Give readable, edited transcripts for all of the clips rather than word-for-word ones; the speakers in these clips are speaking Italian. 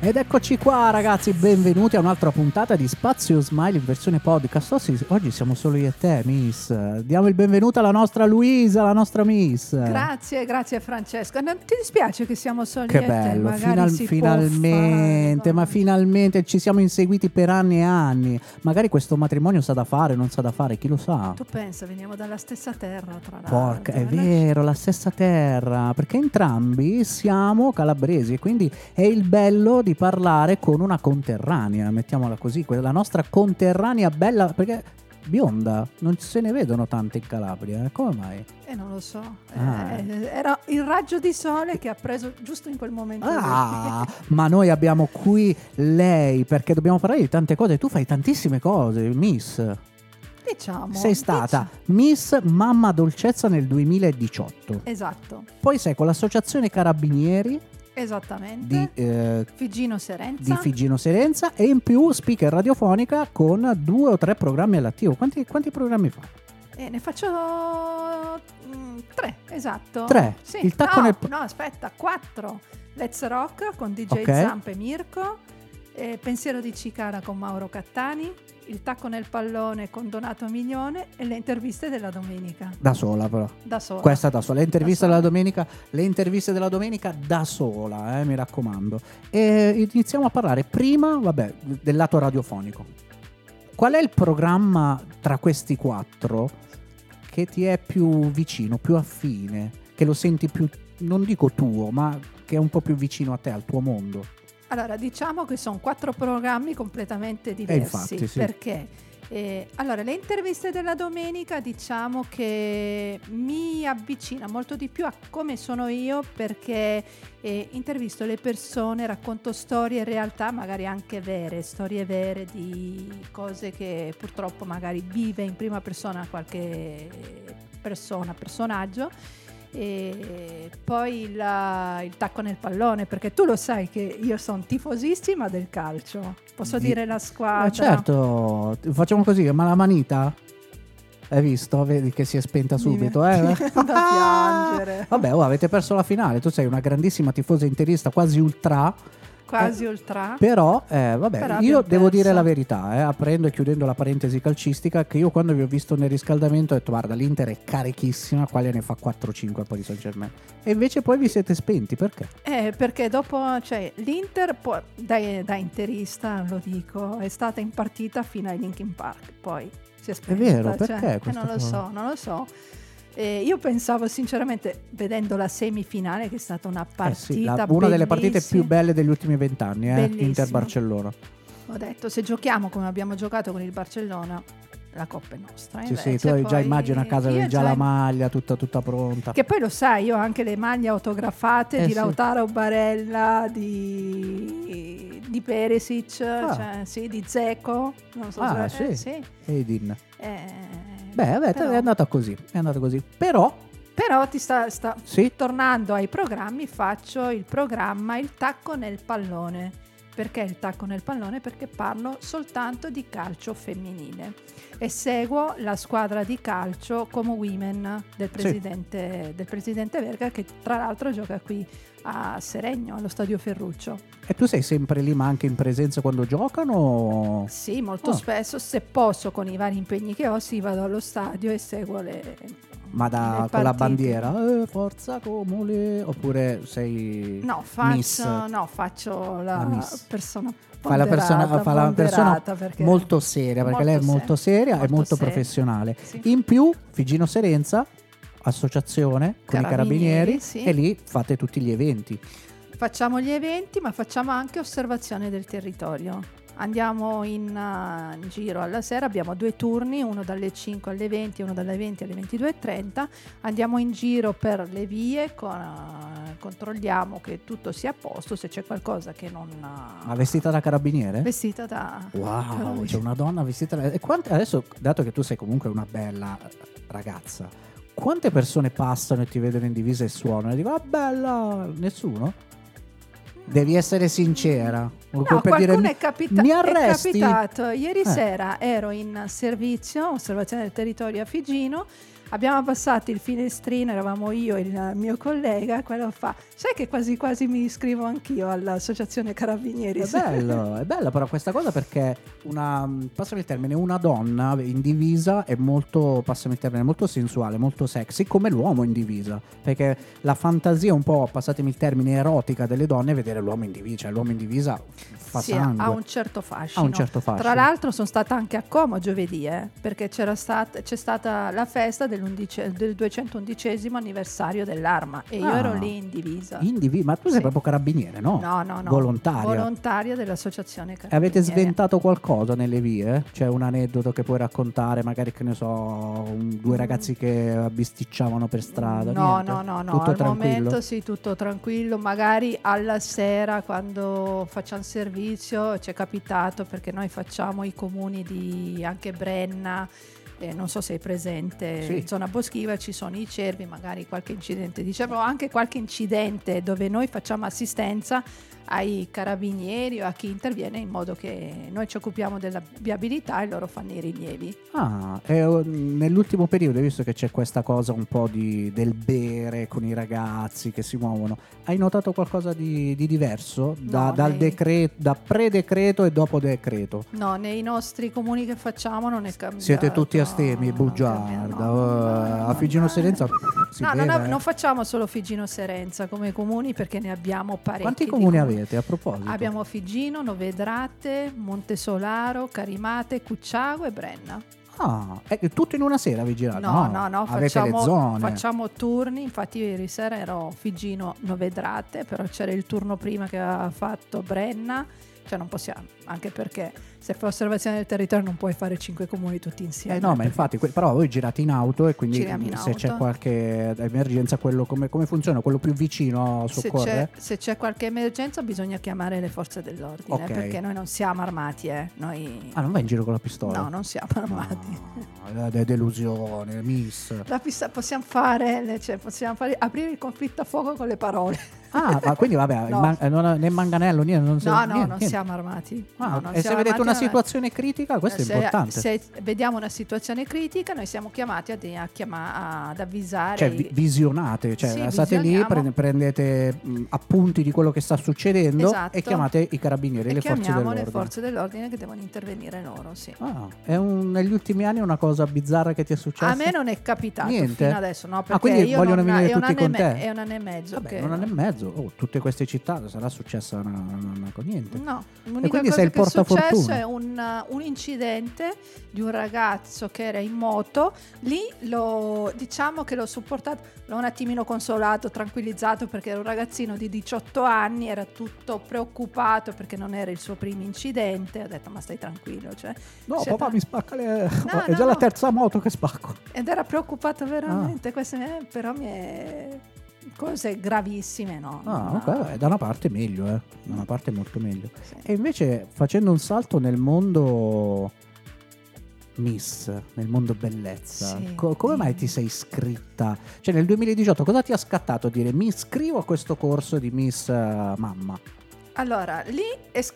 Ed eccoci qua ragazzi, benvenuti a un'altra puntata di Spazio Smile in versione podcast. Oggi siamo solo io e te, Miss. Diamo il benvenuto alla nostra Luisa, la nostra Miss. Grazie Francesco. Non ti dispiace che siamo soli che io e te? bello, Magari finalmente ci siamo inseguiti per anni e anni. Magari questo matrimonio sa da fare, non sa da fare, chi lo sa. Tu pensa, veniamo dalla stessa terra, tra l'altro. Porca, è vero, la stessa terra, perché entrambi siamo calabresi e quindi è il bello di parlare con una conterranea, mettiamola così, la nostra conterranea bella, perché bionda, non se ne vedono tante in Calabria, come mai? Non lo so, era il raggio di sole che ha preso giusto in quel momento. Ma noi abbiamo qui lei, perché dobbiamo parlare di tante cose, tu fai tantissime cose, Miss. Diciamo. Sei stata Miss Mamma Dolcezza nel 2018. Esatto. Poi sei con l'associazione Carabinieri. Esattamente. Di Figino Serenza e in più speaker radiofonica con 2 o 3 programmi all'attivo. Quanti programmi fa? Ne faccio 3, esatto. 3? Sì. Il tacco nel... No, aspetta, 4. Let's Rock con DJ Zamp e Mirko. Pensiero di Cicara con Mauro Cattani. Il tacco nel pallone con Donato Mignone e le interviste della domenica. Da sola però. Da sola. Questa da sola. Le interviste della domenica da sola, mi raccomando. E iniziamo a parlare prima, del lato radiofonico. Qual è il programma tra questi 4 che ti è più vicino, più affine, che lo senti più, non dico tuo, ma che è un po' più vicino a te, al tuo mondo? Allora, diciamo che sono 4 programmi completamente diversi, infatti, sì. Perché allora, le interviste della domenica diciamo che mi avvicina molto di più a come sono io, perché intervisto le persone, racconto storie in realtà magari anche vere, storie vere di cose che purtroppo magari vive in prima persona qualche personaggio. E poi il tacco nel pallone, perché tu lo sai che io sono tifosissima del calcio, posso dire la squadra. Certo, facciamo così, ma la manita? Hai visto? Vedi che si è spenta subito, Da piangere. Vabbè, avete perso la finale, tu sei una grandissima tifosa interista, quasi ultra. Però, Però io devo perso. dire la verità, aprendo e chiudendo la parentesi calcistica, che io quando vi ho visto nel riscaldamento ho detto guarda, l'Inter è carichissima, quale ne fa 4-5 a Paris Saint-Germain, e invece poi vi siete spenti, perché? Perché dopo, l'Inter da interista, lo dico, è stata in partita fino ai Linkin Park, poi si è spenta. È vero, perché? Non lo so. Io pensavo sinceramente, vedendo la semifinale, che è stata una partita una delle partite più belle degli ultimi 20 anni, Inter-Barcellona. Ho detto, se giochiamo come abbiamo giocato con il Barcellona, la coppa è nostra. Sì, tu hai già immagino a casa, avevi già la maglia tutta pronta. Che poi lo sai, io ho anche le maglie autografate di Lautaro Barella, di Perisic, di Dzeko. Non so se Edin. È andata così. Però ti sta tornando ai programmi, faccio il programma Il tacco nel pallone. Perché il tacco nel pallone? Perché parlo soltanto di calcio femminile e seguo la squadra di calcio Como Women del presidente Verga, che tra l'altro gioca qui a Seregno, allo stadio Ferruccio. E tu sei sempre lì, ma anche in presenza quando giocano? Sì, molto spesso, se posso, con i vari impegni che ho, vado allo stadio e seguo ma con la bandiera forza Comole, oppure sei faccio la miss. Persona fa la persona molto seria, perché lei è molto seria e molto professionale. Sì. In più Figino Serenza, associazione con i Carabinieri, e lì fate tutti gli eventi. Facciamo gli eventi, ma facciamo anche osservazione del territorio. Andiamo in giro alla sera, abbiamo 2 turni, uno dalle 5 alle 20 e uno dalle 20 alle 22:30. Andiamo in giro per le vie, controlliamo che tutto sia a posto, se c'è qualcosa che non... Ma vestita da carabiniere? Vestita da... Wow, c'è una donna vestita da... Adesso, dato che tu sei comunque una bella ragazza, quante persone passano e ti vedono in divisa e suonano e dicono bella? Nessuno? Devi essere sincera. No, per dire, mi arresti? È capitato. Ieri sera ero in servizio, osservazione del territorio a Figino, abbiamo abbassato il finestrino, eravamo io e il mio collega, quello fa, sai che quasi quasi mi iscrivo anch'io all'associazione Carabinieri. È bella però questa cosa, perché passami il termine, una donna in divisa è molto, passami il termine, molto sensuale, molto sexy, come l'uomo in divisa, perché la fantasia un po', passatemi il termine, erotica delle donne è vedere l'uomo in divisa, cioè l'uomo in divisa fa sangue. Ha un certo fascino. Ha un certo fascino. Tra l'altro sono stata anche a Como giovedì, perché c'è stata la festa del 211° anniversario dell'Arma e io ero lì in divisa. Ma tu sei proprio carabiniere, no? No. Volontaria dell'associazione Carabinieri. Avete sventato qualcosa nelle vie? C'è un aneddoto che puoi raccontare, magari, che ne so, due ragazzi che bisticciavano per strada? No, Niente? Tutto al momento sì, tutto tranquillo. Magari alla sera, quando facciamo servizio, ci è capitato, perché noi facciamo i comuni di anche Brenna, non so se è presente, sì. In zona boschiva ci sono i cervi, magari qualche incidente, dicevo anche qualche incidente dove noi facciamo assistenza ai carabinieri o a chi interviene, in modo che noi ci occupiamo della viabilità e loro fanno i rilievi. Nell'ultimo periodo, visto che c'è questa cosa un po' del bere con i ragazzi che si muovono, hai notato qualcosa di diverso da pre-decreto e dopo decreto? No, nei nostri comuni che facciamo non è cambiato. Siete tutti astemi, bugiarda. A Figino Serenza si beve, non facciamo solo Figino Serenza come comuni, perché ne abbiamo parecchi. Quanti comuni avete, a proposito? Abbiamo Figino, Novedrate, Montesolaro, Carimate, Cucciago e Brenna. Tutto in una sera vi girate? No, avete le zone. facciamo turni. Infatti ieri sera ero Figino, Novedrate, però c'era il turno prima che aveva fatto Brenna. Cioè non possiamo, anche perché se fai osservazione del territorio non puoi fare 5 comuni tutti insieme. No, ma infatti, però voi girate in auto, e quindi in se auto. c'è qualche emergenza, quello come funziona? Quello più vicino soccorre? Se c'è qualche emergenza bisogna chiamare le forze dell'ordine, okay. Perché noi non siamo armati, noi... non vai in giro con la pistola? No, non siamo armati. Delusione, miss. La possiamo fare, aprire il conflitto a fuoco con le parole. Ma quindi vabbè, no. nel manganello niente, non siamo armati. E se vedete una situazione critica, questo è importante. Se vediamo una situazione critica, noi siamo chiamati ad avvisare. Cioè visionate, state lì, prendete appunti di quello che sta succedendo, esatto. E chiamate i carabinieri, e le forze dell'ordine. le forze dell'ordine che devono intervenire loro, sì. Negli ultimi anni una cosa bizzarra che ti è successa? A me non è capitato niente fino adesso, no, perché quindi io vogliono venire tutti con te? È un anno e mezzo. Vabbè, un anno e mezzo. Tutte queste città sarà successa una niente. No, e l'unica quindi cosa sei il che è successo portafortuna. è un incidente di un ragazzo che era in moto. Lì diciamo che l'ho supportato, l'ho un attimino consolato, tranquillizzato, perché era un ragazzino di 18 anni, era tutto preoccupato perché non era il suo primo incidente. Ho detto ma stai tranquillo, papà mi spacca è già la terza moto che spacco. Ed era preoccupato veramente. Questo però mi è... cose gravissime, no? Okay. Da una parte meglio, da una parte molto meglio. Sì. E invece, facendo un salto nel mondo Miss, nel mondo bellezza, sì. Come mai ti sei iscritta? Cioè nel 2018 cosa ti ha scattato a dire mi iscrivo a questo corso di Miss Mamma? Allora, lì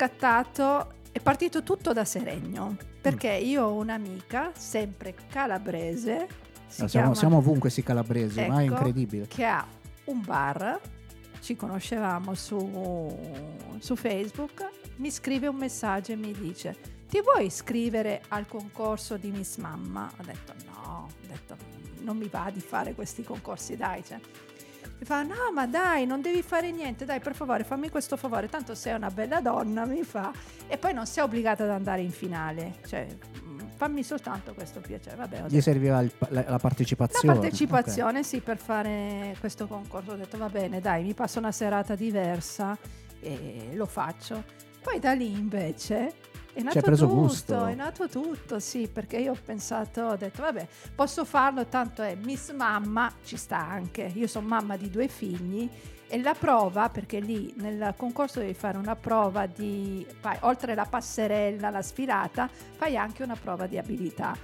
è partito tutto da Seregno, perché io ho un'amica sempre calabrese, siamo ovunque calabresi, ma è incredibile, che ha un bar, ci conoscevamo su Facebook, mi scrive un messaggio e mi dice ti vuoi iscrivere al concorso di Miss Mamma? Ho detto no, non mi va di fare questi concorsi, dai, mi fa no ma dai, non devi fare niente, dai per favore fammi questo favore, tanto sei una bella donna, mi fa, e poi non sei obbligata ad andare in finale, fammi soltanto questo piacere. Vabbè, gli serviva la partecipazione. La partecipazione, okay. Sì, per fare questo concorso. Ho detto va bene, dai, mi passo una serata diversa e lo faccio. Poi da lì invece è nato tutto, sì, perché io ho detto vabbè, posso farlo, tanto è Miss Mamma, ci sta anche. Io sono mamma di 2 figli. E la prova, perché lì nel concorso devi fare una prova oltre la passerella, la sfilata, fai anche una prova di abilità.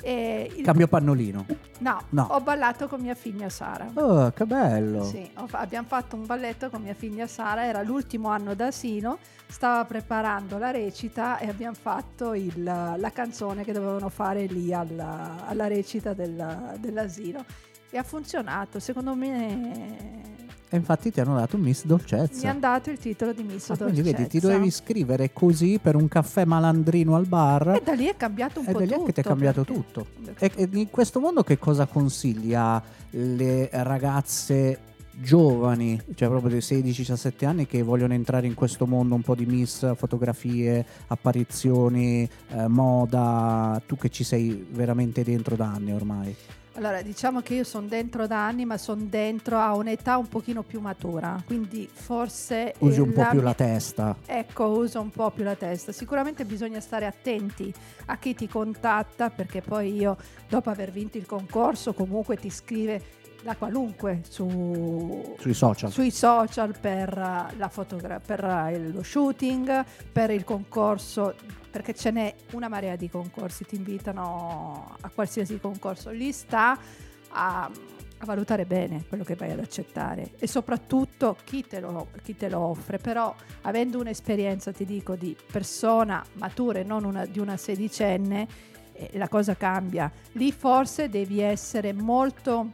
Cambio pannolino. No, ho ballato con mia figlia Sara. Oh, che bello. Sì, abbiamo fatto un balletto con mia figlia Sara, era l'ultimo anno d'asilo, stava preparando la recita e abbiamo fatto la canzone che dovevano fare lì alla recita dell'asilo. E ha funzionato, secondo me. E infatti ti hanno dato Miss Dolcezza. Mi hanno dato il titolo di Miss Dolcezza. Quindi vedi, ti dovevi scrivere così per un caffè malandrino al bar. E da lì è cambiato un po' tutto. E da lì che ti è cambiato tutto. E in questo mondo che cosa consigli alle ragazze giovani, cioè proprio dei 16-17 anni, che vogliono entrare in questo mondo un po' di Miss, fotografie, apparizioni, moda, tu che ci sei veramente dentro da anni ormai? Allora, diciamo che io sono dentro da anni, ma sono dentro a un'età un pochino più matura, quindi forse usi un po' più la testa. Ecco, uso un po' più la testa. Sicuramente bisogna stare attenti a chi ti contatta, perché poi io, dopo aver vinto il concorso, comunque ti scrive da qualunque sui social per lo shooting, per il concorso, perché ce n'è una marea di concorsi, ti invitano a qualsiasi concorso. Lì sta a valutare bene quello che vai ad accettare e soprattutto chi te lo offre. Però avendo un'esperienza, ti dico, di persona matura e non di una sedicenne, la cosa cambia. Lì forse devi essere molto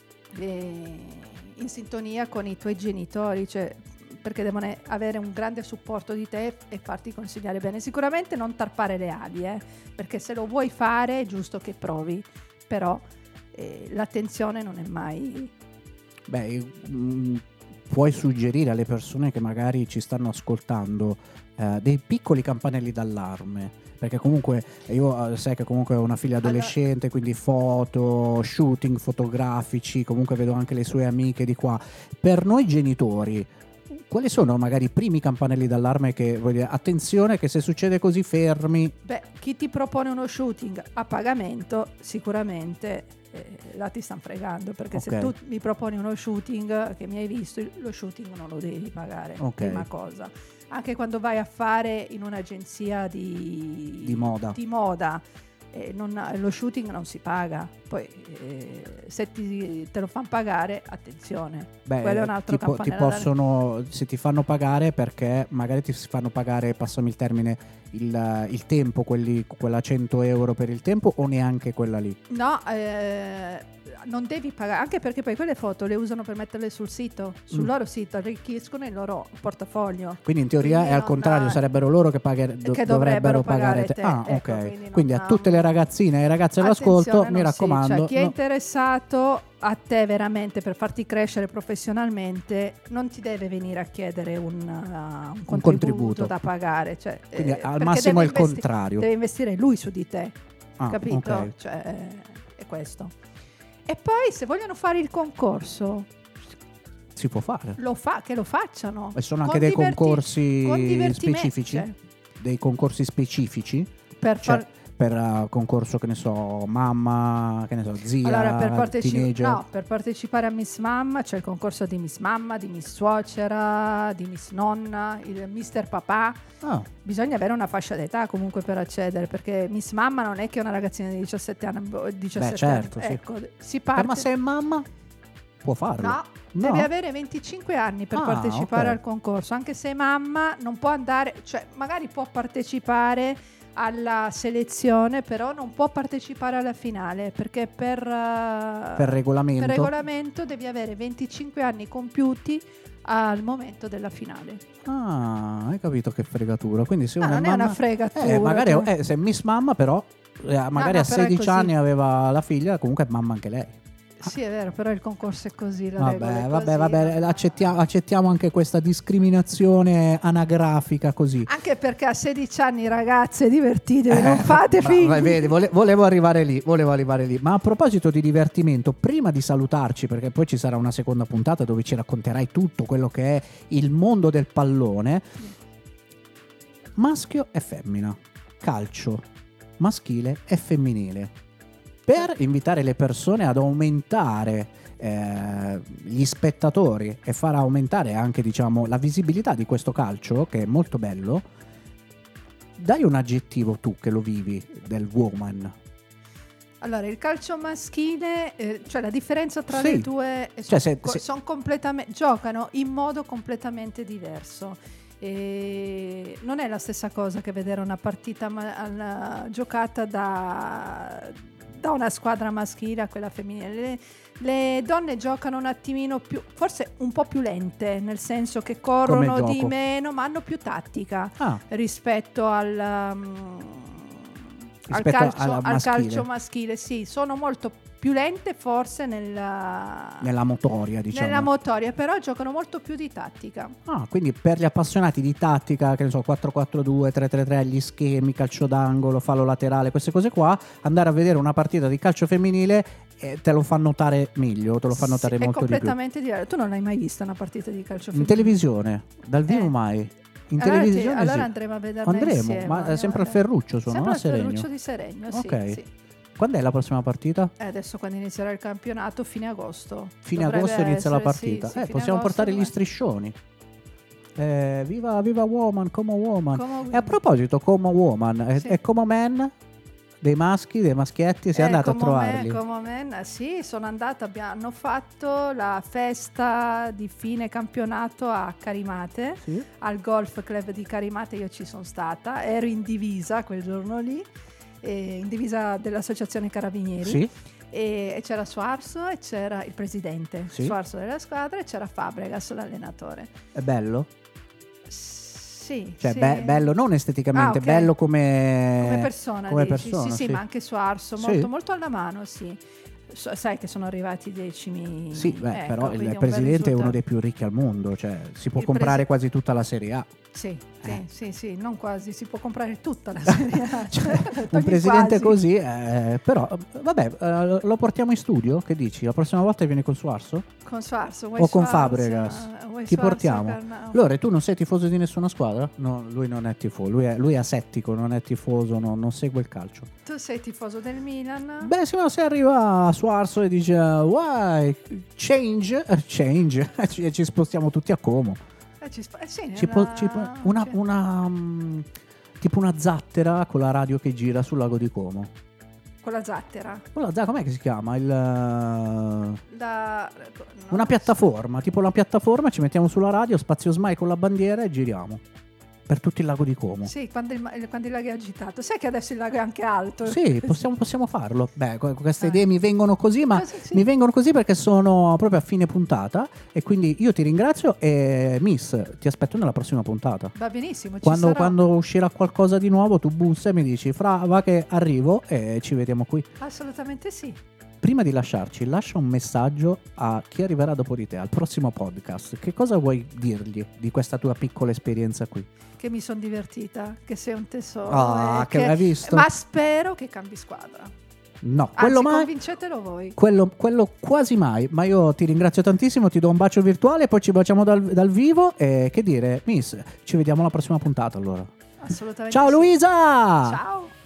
in sintonia con i tuoi genitori, cioè, perché devono avere un grande supporto di te e farti consigliare bene. Sicuramente non tarpare le ali, perché se lo vuoi fare è giusto che provi, però l'attenzione non è mai... Puoi suggerire alle persone che magari ci stanno ascoltando dei piccoli campanelli d'allarme, perché comunque io sai che comunque ho una figlia adolescente, quindi foto, shooting fotografici, comunque vedo anche le sue amiche di qua. Per noi genitori, quali sono magari i primi campanelli d'allarme che vuol dire attenzione che se succede così fermi? Chi ti propone uno shooting a pagamento sicuramente là ti stanno fregando, perché se tu mi proponi uno shooting che mi hai visto, lo shooting non lo devi pagare, prima cosa. Anche quando vai a fare in un'agenzia di moda lo shooting non si paga. Poi se te lo fanno pagare, attenzione, quello è un altro campanello. Se ti fanno pagare, perché magari ti fanno pagare, passami il termine, il tempo, quella 100 euro per il tempo, o neanche quella lì? No, non devi pagare, anche perché poi quelle foto le usano per metterle sul loro sito, arricchiscono il loro portafoglio. Quindi in teoria è al contrario, sarebbero loro che dovrebbero pagare te. Quindi a tutte le ragazzine e ai ragazzi all'ascolto, mi raccomando, cioè, chi è interessato a te veramente per farti crescere professionalmente non ti deve venire a chiedere un contributo da pagare, cioè, quindi al massimo è il contrario, deve investire lui su di te, capito? Cioè, è questo. E poi se vogliono fare il concorso si può fare, che lo facciano. E sono anche dei concorsi specifici, dei concorsi specifici per concorso, che ne so, mamma, che ne so, zia, allora, per partecipare a Miss Mamma c'è il concorso di Miss Mamma, di Miss Suocera, di Miss Nonna, il Mister Papà. Bisogna avere una fascia d'età comunque per accedere, perché Miss Mamma non è che una ragazzina di 17 anni. Certo, ecco, si parte. Ma se è mamma può farlo? No. Devi avere 25 anni per partecipare al concorso. Anche se è mamma non può andare, cioè magari può partecipare alla selezione, però non può partecipare alla finale, perché per regolamento devi avere 25 anni compiuti al momento della finale. Hai capito che fregatura. Quindi se non è una fregatura, magari se è Miss Mamma, però magari a 16 anni aveva la figlia, comunque è mamma anche lei. Sì, è vero, però il concorso è così. Vabbè, accettiamo anche questa discriminazione anagrafica così. Anche perché a 16 anni, ragazze, divertitevi, non fate figli. Vedi, volevo arrivare lì. Ma a proposito di divertimento, prima di salutarci, perché poi ci sarà una seconda puntata dove ci racconterai tutto quello che è il mondo del pallone, maschio e femmina, calcio maschile e femminile, per invitare le persone ad aumentare gli spettatori e far aumentare anche, diciamo, la visibilità di questo calcio, che è molto bello. Dai un aggettivo, tu che lo vivi, del woman. Allora, il calcio maschile, cioè la differenza tra le due, sono completamente, giocano in modo completamente diverso. Non è la stessa cosa che vedere una partita giocata da una squadra maschile a quella femminile. Le donne giocano un attimino più, forse un po' più lente, nel senso che corrono di meno, ma hanno più tattica rispetto al calcio maschile. Sì, sono molto più lente forse nella motoria, diciamo. Nella motoria, però giocano molto più di tattica. Quindi per gli appassionati di tattica, che ne so, 4-4-2, 3-3-3, gli schemi, calcio d'angolo, fallo laterale, queste cose qua, andare a vedere una partita di calcio femminile te lo fa notare meglio, te lo fa notare molto di più. È completamente diverso. Tu non l'hai mai vista una partita di calcio femminile? In televisione, dal vivo mai. In televisione allora andremo a vederla insieme. Ma sempre al Ferruccio sono, sempre a al Seregno. Ferruccio di Seregno, ok. Sì. Quando è la prossima partita? Adesso quando inizierà il campionato, fine agosto. Fine agosto inizia la partita. Possiamo portare gli striscioni. Viva Woman, Como Woman. E a proposito, Como Woman e Como Men, dei maschi, dei maschietti, sei andato a trovarli? Como Men, sì, sono andata, hanno fatto la festa di fine campionato a Carimate, al Golf Club di Carimate. Io ci sono stata, ero in divisa quel giorno lì, in divisa dell'associazione Carabinieri, e c'era Suarso e c'era il presidente Suarso della squadra e c'era Fabregas, l'allenatore. È bello? Sì, bello non esteticamente, bello come persona, sì, ma anche Suarso, molto alla mano, sì. Sai che sono arrivati i decimi. Però il presidente è uno dei più ricchi al mondo, cioè si può comprare quasi tutta la Serie A. Sì, non quasi, si può comprare tutta la Serie A. Un presidente così, però vabbè, lo portiamo in studio, che dici? La prossima volta vieni con Suarso? Con Suarso, o con Fabregas? Chi portiamo? Lore, tu non sei tifoso di nessuna squadra? No, lui non è tifoso, lui è asettico, non è tifoso, non segue il calcio. Tu sei tifoso del Milan? Beh, sì, ma se arriva Suarso e dice why change ci spostiamo tutti a Como. Tipo una zattera con la radio che gira sul lago di Como. Con la zattera? Com'è che si chiama? Una piattaforma, tipo la piattaforma, ci mettiamo sulla radio, spazio SMAI con la bandiera e giriamo per tutto il lago di Como. Sì, quando il lago è agitato. Sai che adesso il lago è anche alto. Sì, possiamo farlo. Beh, queste idee mi vengono così, ma mi vengono così perché sono proprio a fine puntata e quindi io ti ringrazio e Miss, ti aspetto nella prossima puntata. Va benissimo, quando uscirà qualcosa di nuovo tu bussa e mi dici va che arrivo e ci vediamo qui. Assolutamente sì. Prima di lasciarci, lascia un messaggio a chi arriverà dopo di te, al prossimo podcast. Che cosa vuoi dirgli di questa tua piccola esperienza qui? Che mi sono divertita, che sei un tesoro. Che l'hai visto? Ma spero che cambi squadra. No, quello mai. Convincetelo voi. Quello quasi mai. Ma io ti ringrazio tantissimo, ti do un bacio virtuale, poi ci baciamo dal vivo. E che dire, Miss, ci vediamo alla prossima puntata allora. Assolutamente. Ciao Luisa! Ciao.